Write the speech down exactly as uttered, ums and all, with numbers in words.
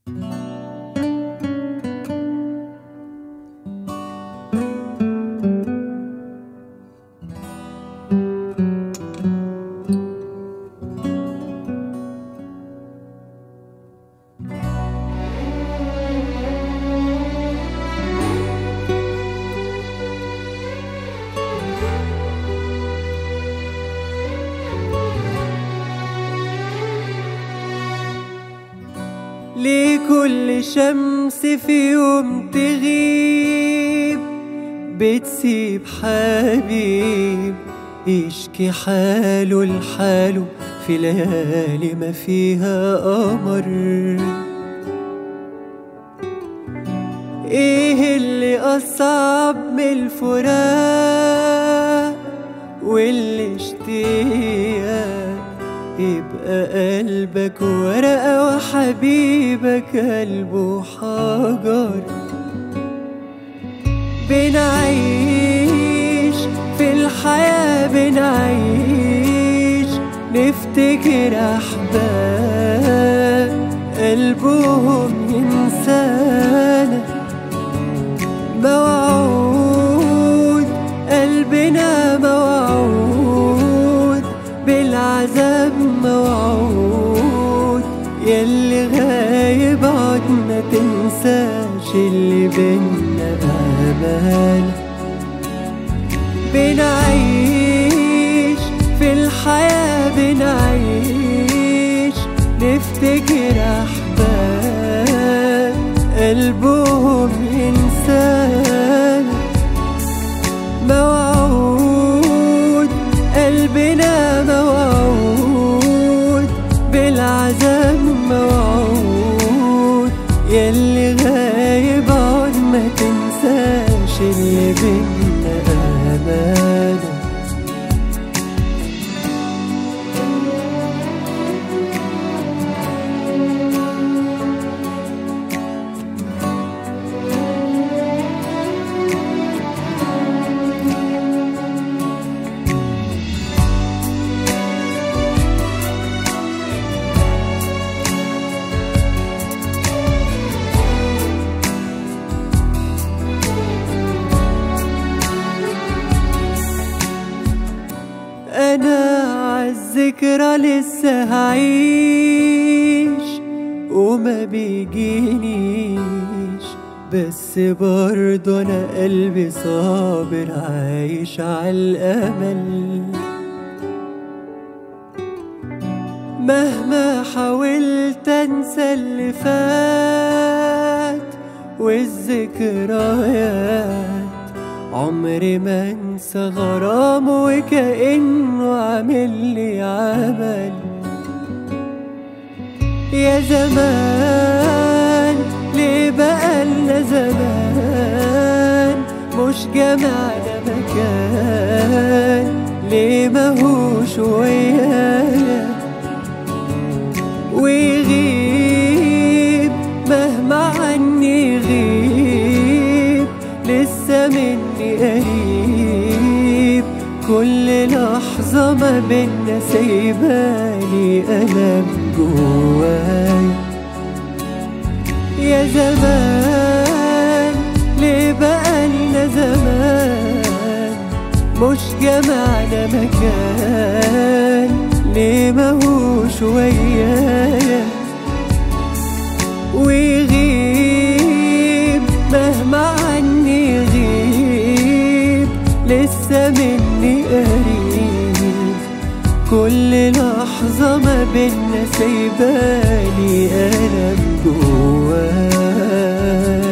ليه كل شمس في يوم تغيب بتسيب حبيب يشكي حاله لحاله في ليالي ما فيها قمر؟ ايه اللي أصعب من الفراق واللي اشتياق يبقى قلبك ورقة وحبيبك قلبه حجر؟ بنعيش في الحياة بنعيش نفتكر أحباب قلبهم ينسانا، موعود قلبنا موعود بالعذاب موعود، ياللي غايب عد ما تنساش اللي بينا أمانة. بنعيش في الحياة بنعيش نفتكر أحباب قلبهم ينسانا، موعود قلبنا موعود بالعذاب موعود، ياللي غايب عد ما تنساش اللي بينا أمانة. أنا عالذكرى لسه هعيش وما بيجينيش، بس برضه أنا قلبي صابر عايش عالأمل. مهما حاولت أنسى اللي فات والذكريات عمري ما انسى غرامه وكأنه عامل لي عمل. يا زمان ليه بقالنا زمان مش جمعنا مكان، ليه ماهوش ويانا ويغيب مهما عني يغيب لسه مني قريب، كل لحظة ما بينا سايباني ألم جواي. يا زمان ليه بقالنا زمان مش جمعنا مكان، ليه ماهوش ويايا ويغيب مهما عني يغيب لسه مني قريب، كل لحظة ما بينا سايباني ألم جواي.